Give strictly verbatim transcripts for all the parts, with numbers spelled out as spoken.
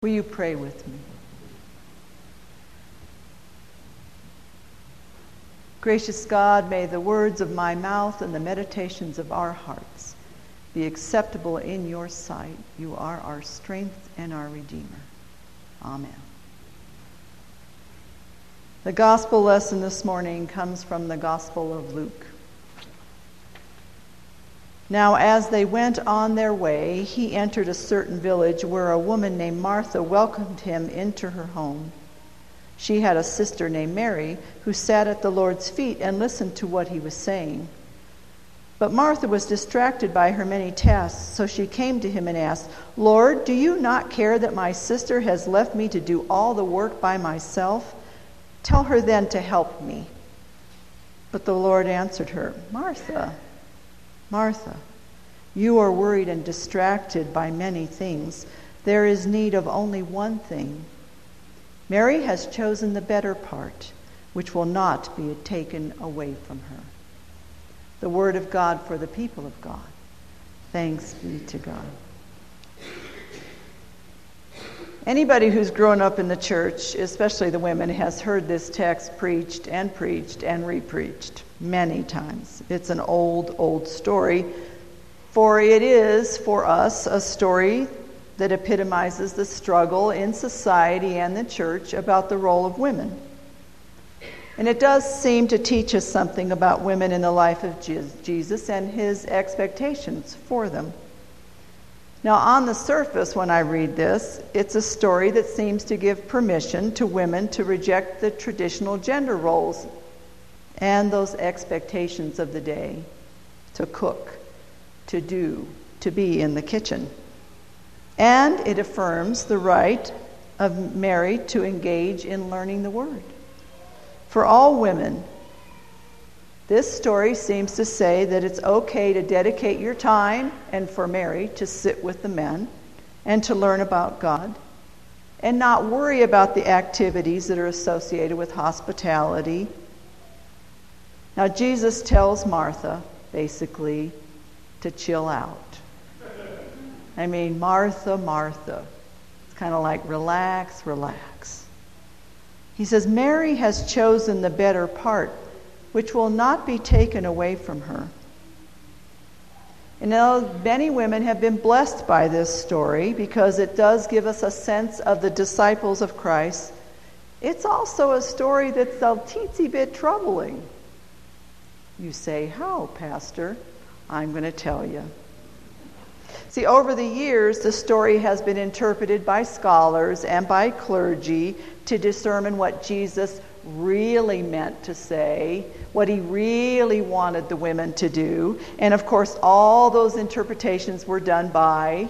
Will you pray with me? Gracious God, may the words of my mouth and the meditations of our hearts be acceptable in your sight. You are our strength and our Redeemer. Amen. The gospel lesson this morning comes from the Gospel of Luke. Now, as they went on their way, he entered a certain village where a woman named Martha welcomed him into her home. She had a sister named Mary who sat at the Lord's feet and listened to what he was saying. But Martha was distracted by her many tasks, so she came to him and asked, "Lord, do you not care that my sister has left me to do all the work by myself? Tell her then to help me." But the Lord answered her, "Martha, Martha, you are worried and distracted by many things. There is need of only one thing. Mary has chosen the better part, which will not be taken away from her." The word of God for the people of God. Thanks be to God. Anybody who's grown up in the church, especially the women, has heard this text preached and preached and repreached many times. It's an old, old story, for it is, for us, a story that epitomizes the struggle in society and the church about the role of women. And it does seem to teach us something about women in the life of Jesus and his expectations for them. Now, on the surface, when I read this, it's a story that seems to give permission to women to reject the traditional gender roles and those expectations of the day, to cook, to do, to be in the kitchen. And it affirms the right of Mary to engage in learning the word. For all women, this story seems to say that it's okay to dedicate your time, and for Mary to sit with the men and to learn about God and not worry about the activities that are associated with hospitality. Now, Jesus tells Martha, basically, to chill out. I mean, Martha, Martha. It's kind of like relax, relax. He says, Mary has chosen the better part, which will not be taken away from her. And now many women have been blessed by this story because it does give us a sense of the disciples of Christ. It's also a story that's a teensy bit troubling. You say, how, Pastor? I'm going to tell you. See, over the years, the story has been interpreted by scholars and by clergy to determine what Jesus really meant to say, what he really wanted the women to do. And of course, all those interpretations were done by.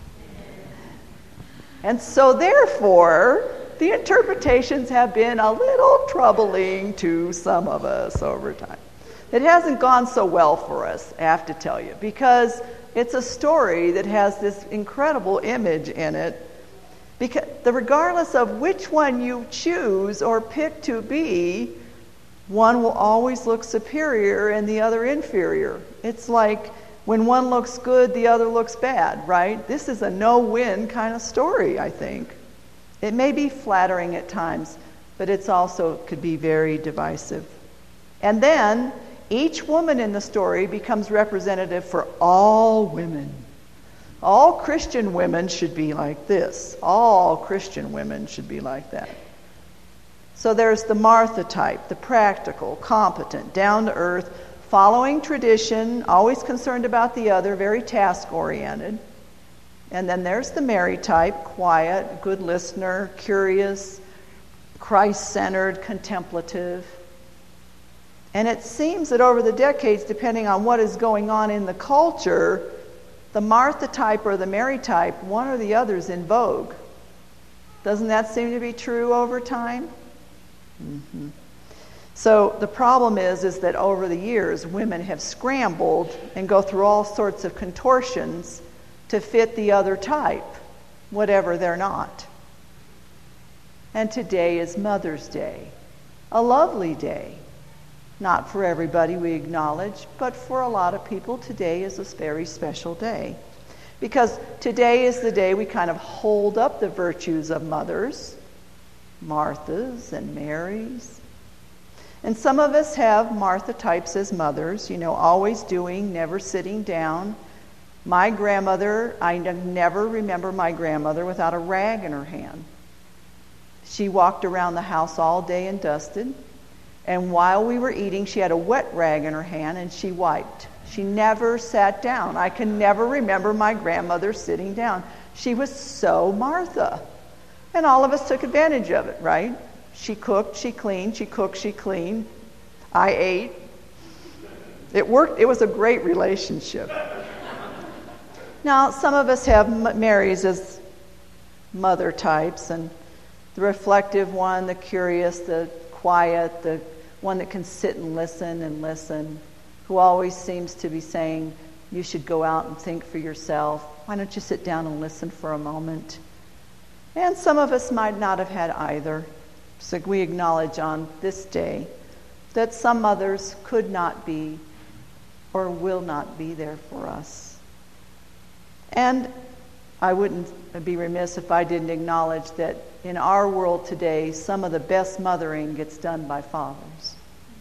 And so therefore, the interpretations have been a little troubling to some of us over time. It hasn't gone so well for us, I have to tell you, because it's a story that has this incredible image in it. Because regardless of which one you choose or pick to be, one will always look superior and the other inferior. It's like when one looks good, the other looks bad, right? This is a no-win kind of story, I think. It may be flattering at times, but it's also could be very divisive. And then each woman in the story becomes representative for all women. All Christian women should be like this. All Christian women should be like that. So there's the Martha type, the practical, competent, down-to-earth, following tradition, always concerned about the other, very task-oriented. And then there's the Mary type, quiet, good listener, curious, Christ-centered, contemplative. And it seems that over the decades, depending on what is going on in the culture, the Martha type or the Mary type, one or the other is in vogue. Doesn't that seem to be true over time? Mm-hmm. So the problem is, is that over the years, women have scrambled and go through all sorts of contortions to fit the other type, whatever they're not. And today is Mother's Day, a lovely day. Not for everybody, we acknowledge, but for a lot of people, today is a very special day. Because today is the day we kind of hold up the virtues of mothers, Marthas and Marys. And some of us have Martha types as mothers, you know, always doing, never sitting down. My grandmother, I never remember my grandmother without a rag in her hand. She walked around the house all day and dusted. And while we were eating, she had a wet rag in her hand and she wiped. She never sat down. I can never remember my grandmother sitting down. She was so Martha. And all of us took advantage of it, right? She cooked, she cleaned, she cooked, she cleaned. I ate. It worked. It was a great relationship. Now, some of us have Marys as mother types, and the reflective one, the curious, the quiet, the one that can sit and listen and listen, who always seems to be saying, you should go out and think for yourself. Why don't you sit down and listen for a moment? And some of us might not have had either. So we acknowledge on this day that some mothers could not be or will not be there for us. And I wouldn't be remiss if I didn't acknowledge that in our world today, some of the best mothering gets done by fathers.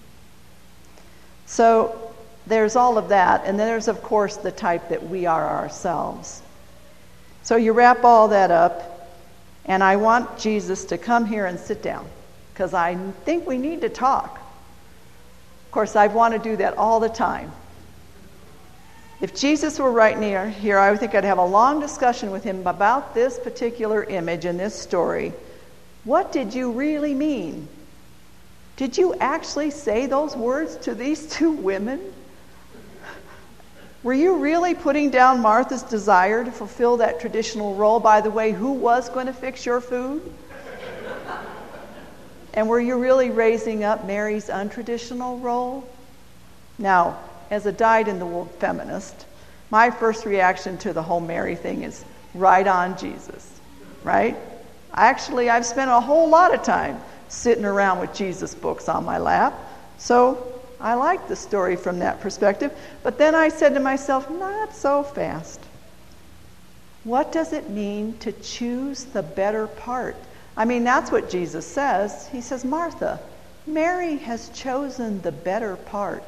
So there's all of that. And then there's, of course, the type that we are ourselves. So you wrap all that up, and I want Jesus to come here and sit down, because I think we need to talk. Of course, I want to do that all the time. If Jesus were right near here, I would think I'd have a long discussion with him about this particular image in this story. What did you really mean? Did you actually say those words to these two women? Were you really putting down Martha's desire to fulfill that traditional role? By the way, who was going to fix your food? And were you really raising up Mary's untraditional role? Now, as a dyed-in-the-wool feminist, my first reaction to the whole Mary thing is right on Jesus, right? Actually, I've spent a whole lot of time sitting around with Jesus books on my lap, so I like the story from that perspective. But then I said to myself, not so fast. What does it mean to choose the better part? I mean, that's what Jesus says. He says, Martha, Mary has chosen the better part.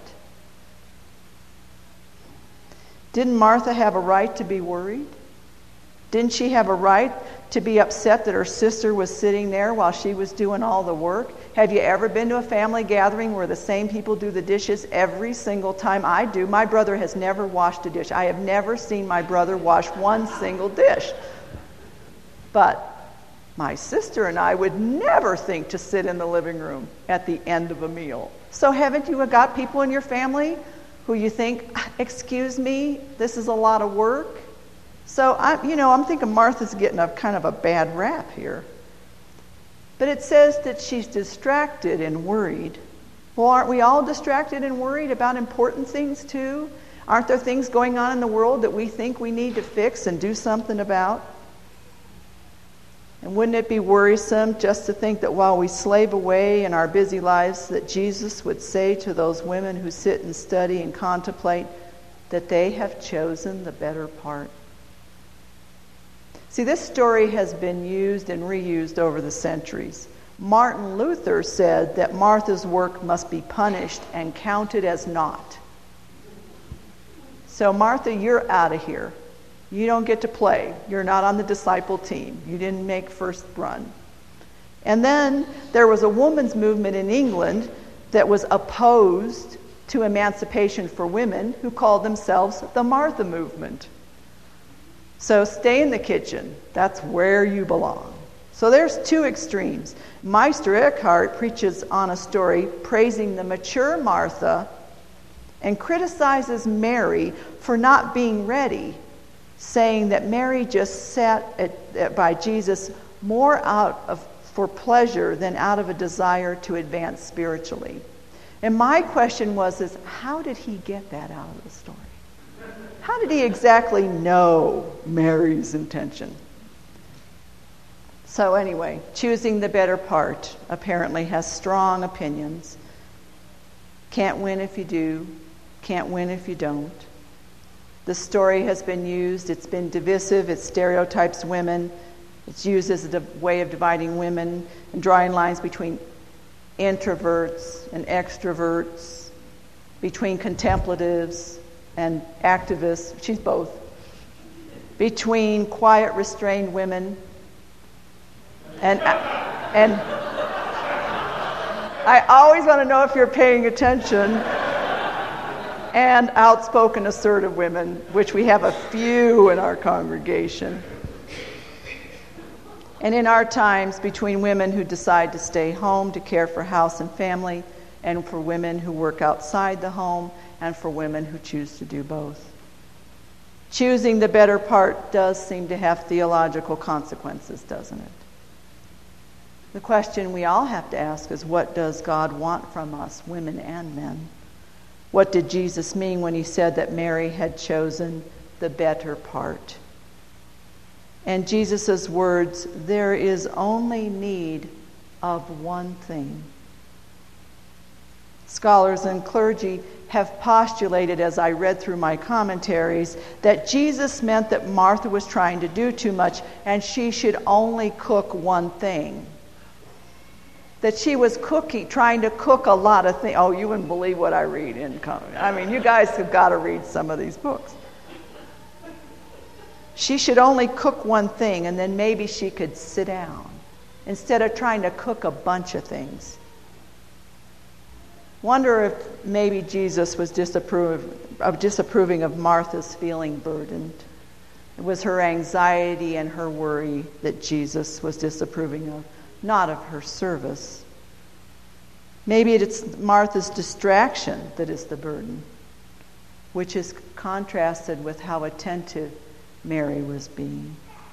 Didn't Martha have a right to be worried? Didn't she have a right to be upset that her sister was sitting there while she was doing all the work? Have you ever been to a family gathering where the same people do the dishes every single time? I do. My brother has never washed a dish. I have never seen my brother wash one single dish. But my sister and I would never think to sit in the living room at the end of a meal. So haven't you got people in your family who you think, excuse me, this is a lot of work? So, I, you know, I'm thinking Martha's getting a kind of a bad rap here. But it says that she's distracted and worried. Well, aren't we all distracted and worried about important things too? Aren't there things going on in the world that we think we need to fix and do something about? And wouldn't it be worrisome just to think that while we slave away in our busy lives, that Jesus would say to those women who sit and study and contemplate that they have chosen the better part? See, this story has been used and reused over the centuries. Martin Luther said that Martha's work must be punished and counted as naught. So, Martha, you're out of here. You don't get to play. You're not on the disciple team. You didn't make first run. And then there was a women's movement in England that was opposed to emancipation for women, who called themselves the Martha movement. So stay in the kitchen. That's where you belong. So there's two extremes. Meister Eckhart preaches on a story praising the mature Martha and criticizes Mary for not being ready, saying that Mary just sat at, at, by Jesus more out of for pleasure than out of a desire to advance spiritually. And my question was, is how did he get that out of the story? How did he exactly know Mary's intention? So anyway, choosing the better part apparently has strong opinions. Can't win if you do. Can't win if you don't. The story has been used, it's been divisive, it stereotypes women, it's used as a way of dividing women and drawing lines between introverts and extroverts, between contemplatives and activists, she's both, between quiet, restrained women and and I always want to know if you're paying attention, and outspoken, assertive women, which we have a few in our congregation. And in our times, between women who decide to stay home to care for house and family, and for women who work outside the home, and for women who choose to do both. Choosing the better part does seem to have theological consequences, doesn't it? The question we all have to ask is, what does God want from us, women and men? What did Jesus mean when he said that Mary had chosen the better part? And Jesus' words, there is only need of one thing. Scholars and clergy have postulated, as I read through my commentaries, that Jesus meant that Martha was trying to do too much and she should only cook one thing. That she was cooking, trying to cook a lot of things. Oh, you wouldn't believe what I read in. I mean, you guys have got to read some of these books. She should only cook one thing, and then maybe she could sit down instead of trying to cook a bunch of things. Wonder if maybe Jesus was disapprove, of disapproving of Martha's feeling burdened. It was her anxiety and her worry that Jesus was disapproving of, not of her service. Maybe it's Martha's distraction that is the burden, which is contrasted with how attentive Mary was being.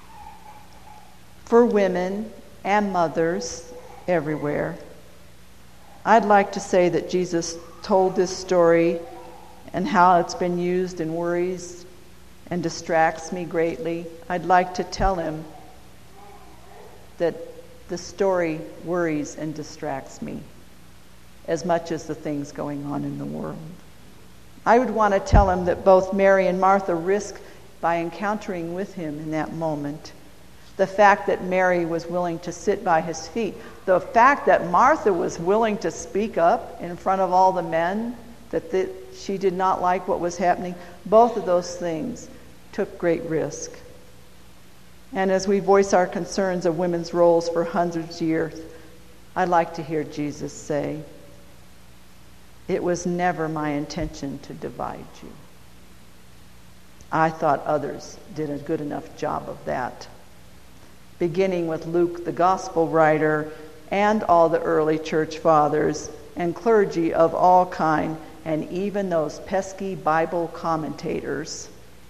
For women and mothers everywhere, I'd like to say that Jesus told this story and how it's been used and worries and distracts me greatly. I'd like to tell him that the story worries and distracts me as much as the things going on in the world. I would want to tell him that both Mary and Martha risk by encountering with him in that moment. The fact that Mary was willing to sit by his feet, the fact that Martha was willing to speak up in front of all the men, that the, she did not like what was happening, both of those things took great risk. And as we voice our concerns of women's roles for hundreds of years, I'd like to hear Jesus say, "It was never my intention to divide you. I thought others did a good enough job of that." Beginning with Luke, the gospel writer, and all the early church fathers and clergy of all kind, and even those pesky Bible commentators.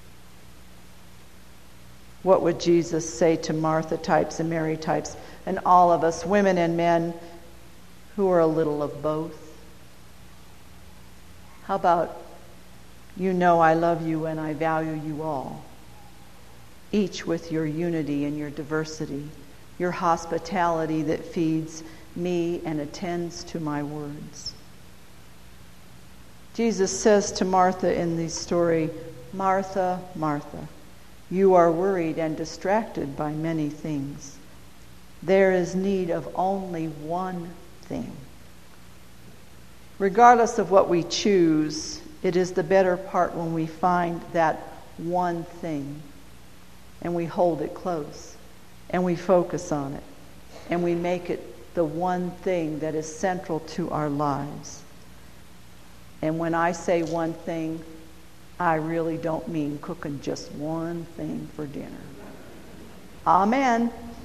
What would Jesus say to Martha types and Mary types and all of us, women and men, who are a little of both? How about, you know I love you and I value you all, each with your unity and your diversity, your hospitality that feeds me and attends to my words. Jesus says to Martha in the story, "Martha, Martha, you are worried and distracted by many things. There is need of only one thing." Regardless of what we choose, it is the better part when we find that one thing and we hold it close and we focus on it and we make it the one thing that is central to our lives. And when I say one thing, I really don't mean cooking just one thing for dinner. Amen.